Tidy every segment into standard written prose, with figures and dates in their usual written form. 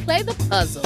play the puzzle.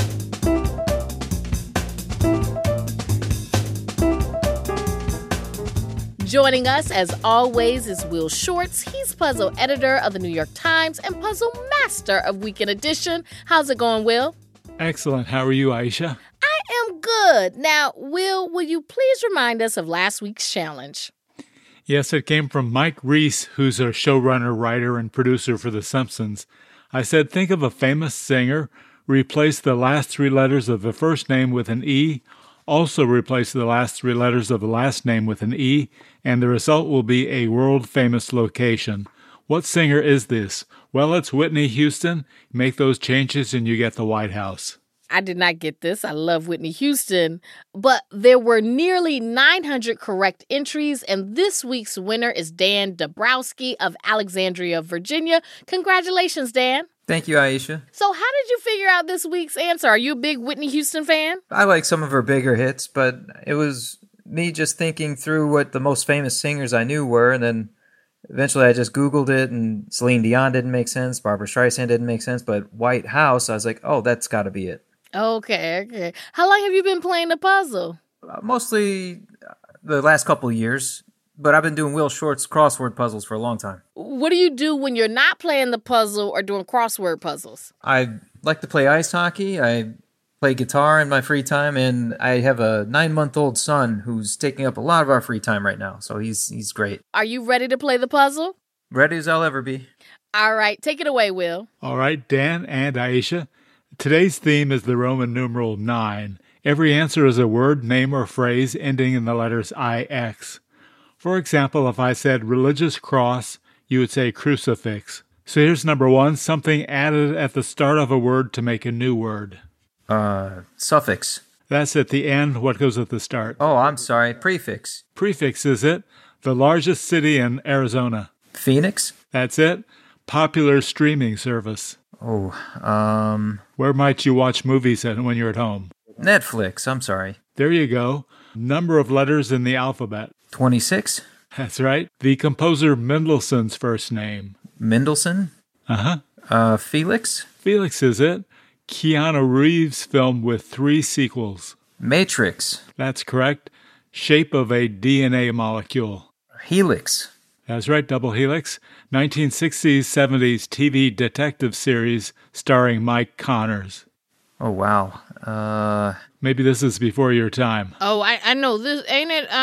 Joining us, as always, is Will Shortz. He's puzzle editor of the New York Times and puzzle master of Weekend Edition. How's it going, Will? Excellent. How are you, Aisha? I am good. Now, will you please remind us of last week's challenge? Yes, it came from Mike Reese, who's a showrunner, writer, and producer for The Simpsons. I said, think of a famous singer, replace the last three letters of the first name with an E, also replace the last three letters of the last name with an E, and the result will be a world-famous location. What singer is this? Well, it's Whitney Houston. Make those changes and you get the White House. I did not get this. I love Whitney Houston. But there were nearly 900 correct entries, and this week's winner is Dan Dabrowski of Alexandria, Virginia. Congratulations, Dan. Thank you, Aisha. So how did you figure out this week's answer? Are you a big Whitney Houston fan? I like some of her bigger hits, but it was me just thinking through what the most famous singers I knew were, and then eventually I just Googled it, and Celine Dion didn't make sense, Barbra Streisand didn't make sense, but White House, I was like, oh, that's got to be it. Okay. How long have you been playing the puzzle? Mostly the last couple of years, but I've been doing Will Shortz crossword puzzles for a long time. What do you do when you're not playing the puzzle or doing crossword puzzles? I like to play ice hockey. I play guitar in my free time, and I have a 9-month-old son who's taking up a lot of our free time right now, so he's great. Are you ready to play the puzzle? Ready as I'll ever be. All right, take it away, Will. All right, Dan and Aisha. Today's theme is the Roman numeral 9. Every answer is a word, name, or phrase ending in the letters IX. For example, if I said religious cross, you would say crucifix. So here's number 1, something added at the start of a word to make a new word. Suffix. That's at the end. What goes at the start? Oh, I'm sorry. Prefix. Prefix is it. The largest city in Arizona. Phoenix. That's it. Popular streaming service. Oh, Where might you watch movies when you're at home? Netflix. I'm sorry. There you go. Number of letters in the alphabet. 26. That's right. The composer Mendelssohn's first name. Mendelssohn. Felix. Felix is it. Keanu Reeves film with 3 sequels. Matrix. That's correct. Shape of a DNA molecule. Helix. That's right, double helix. 1960s, 70s TV detective series starring Mike Connors. Oh, wow. Maybe this is before your time. Oh, I know this. Ain't it,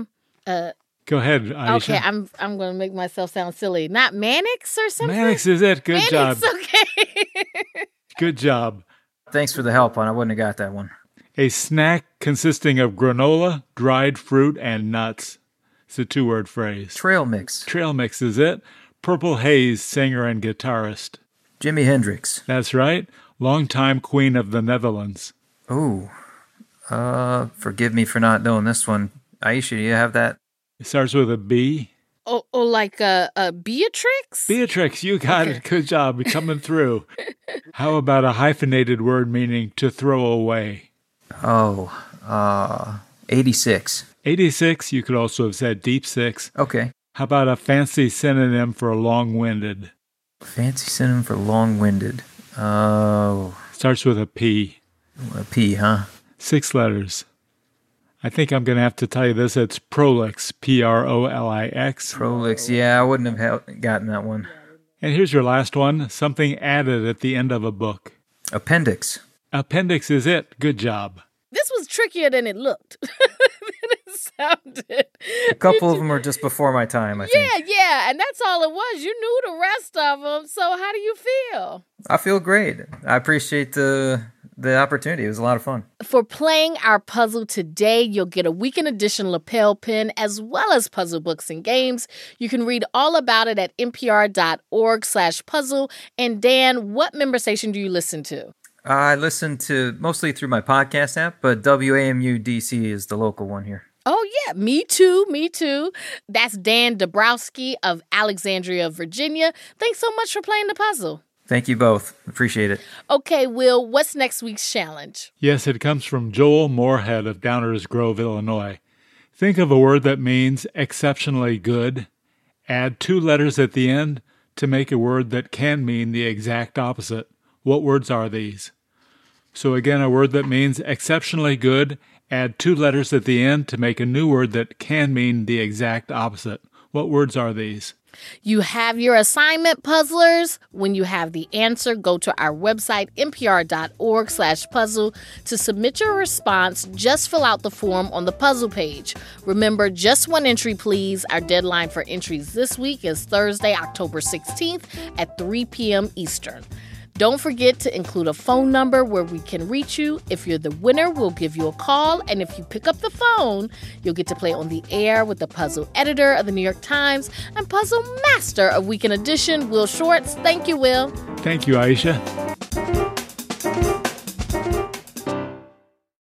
Go ahead, Aisha. Okay, I'm going to make myself sound silly. Not Mannix or something? Mannix is it. Good Mannix, job. Okay. Good job. Thanks for the help, I wouldn't have got that one. A snack consisting of granola, dried fruit, and nuts. It's a 2-word phrase. Trail mix. Trail mix is it. Purple Haze, singer and guitarist. Jimi Hendrix. That's right. Longtime Queen of the Netherlands. Ooh. Forgive me for not knowing this one. Aisha, do you have that? It starts with a B. Oh, like Beatrix? Beatrix, you got it. Good job. You're coming through. How about a hyphenated word meaning to throw away? 86. 86, you could also have said deep 6. Okay. How about a fancy synonym for long-winded? Fancy synonym for long-winded. Oh. Starts with a P. A P, huh? 6 letters. I think I'm going to have to tell you this. It's prolix, Prolix. Prolix, yeah, I wouldn't have gotten that one. And here's your last one. Something added at the end of a book. Appendix. Appendix is it. Good job. This was trickier than it looked. It sounded. A couple of them are just before my time, I think. Yeah, and that's all it was. You knew the rest of them, so how do you feel? I feel great. I appreciate the opportunity. It was a lot of fun. For playing our puzzle today, you'll get a Weekend Edition lapel pin as well as puzzle books and games. You can read all about it at npr.org/puzzle. And Dan, what member station do you listen to? I listen to mostly through my podcast app, but WAMU DC is the local one here. Oh, yeah, me too. That's Dan Dabrowski of Alexandria, Virginia. Thanks so much for playing the puzzle. Thank you both. Appreciate it. Okay, Will, what's next week's challenge? Yes, it comes from Joel Moorhead of Downers Grove, Illinois. Think of a word that means exceptionally good. Add 2 letters at the end to make a word that can mean the exact opposite. What words are these? So again, a word that means exceptionally good. Add 2 letters at the end to make a new word that can mean the exact opposite. What words are these? You have your assignment, puzzlers. When you have the answer, go to our website, npr.org/puzzle. To submit your response, just fill out the form on the puzzle page. Remember, just 1 entry, please. Our deadline for entries this week is Thursday, October 16th at 3 p.m. Eastern. Don't forget to include a phone number where we can reach you. If you're the winner, we'll give you a call. And if you pick up the phone, you'll get to play on the air with the puzzle editor of the New York Times and puzzle master of Weekend Edition, Will Shortz. Thank you, Will. Thank you, Aisha.